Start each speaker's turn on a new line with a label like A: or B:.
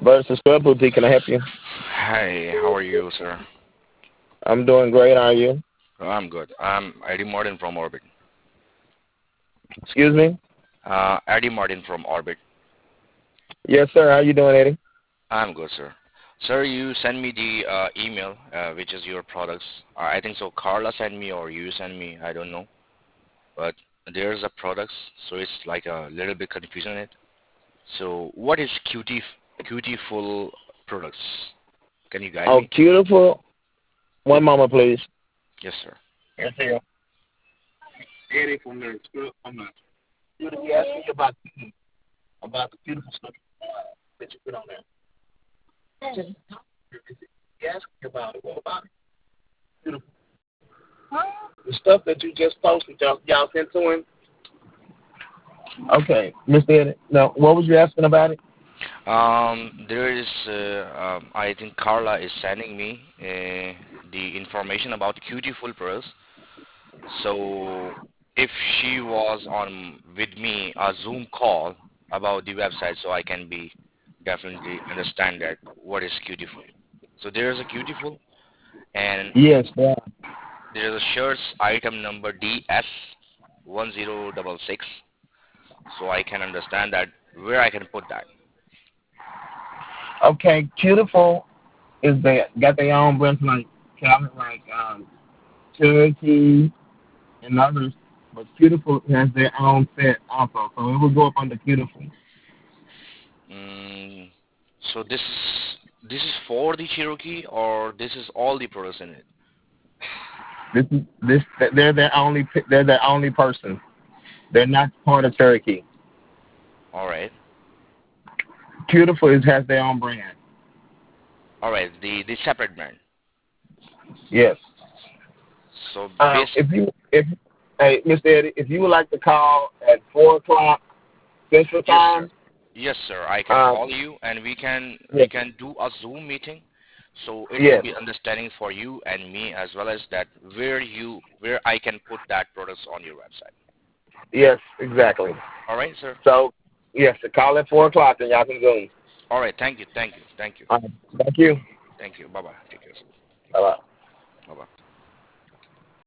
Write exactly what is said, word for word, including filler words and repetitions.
A: Versus Scrub Boutique, can I help you?
B: Hi, how are you, sir?
A: I'm doing great. How are you?
B: Oh, I'm good. I'm Eddie Martin from Orbit.
A: Excuse me?
B: Uh, Eddie Martin from Orbit.
A: Yes, sir. How you doing, Eddie?
B: I'm good, sir. Sir, you send me the uh, email, uh, which is your products. Uh, I think so. Carla sent me or you send me. I don't know. But there's a products, so it's like a little bit confusion in it. So what is Qt Qtful products? Can you guide
A: Oh,
B: me?
A: beautiful. One moment, please.
B: Yes, sir.
A: Yes, sir. Eddie from the Scrub. I'm not. You asked me about about the beautiful stuff that you put on there. Just you asked me about it. What about it? Beautiful. The stuff that you just posted, y'all, y'all sent to him. Okay, Mister Eddie. Now, what was you asking about it?
B: Um, there is, uh, um, I think Carla is sending me uh, the information about Qtful Pros. So if she was on with me a Zoom call about the website, so I can be definitely understand that what is Qtful. So there is a Qtful, and
A: Yes, yeah.
B: there is a shirts item number D S one zero six six. So I can understand that where I can put that.
A: Okay, beautiful is they got their own brands like Calvin, like um, Cherokee and others, but beautiful has their own set also, so it will go up under beautiful.
B: Mm, so this is this is for the Cherokee or this is all the products in it?
A: This is this they're their only they're their only person. They're not part of Cherokee.
B: All right,
A: Beautiful is has their own brand.
B: all right. The the separate brand.
A: Yes.
B: So
A: Um,
B: base.
A: if you if hey Mister Eddie, if you would like to call at four o'clock Central
B: Yes, sir.
A: Time,
B: Yes, sir. I can
A: um,
B: call you and we can we
A: yes,
B: can do a Zoom meeting. So it will
A: yes,
B: be understanding for you and me as well as that where you where I can put that products on your website.
A: yes, exactly.
B: All right, sir.
A: So yes, call at four o'clock and y'all can Zoom.
B: All right. Thank you. Thank you. Thank you.
A: Um, thank you.
B: Thank you. Bye bye. Take care, sir.
A: Bye bye.
B: Bye bye.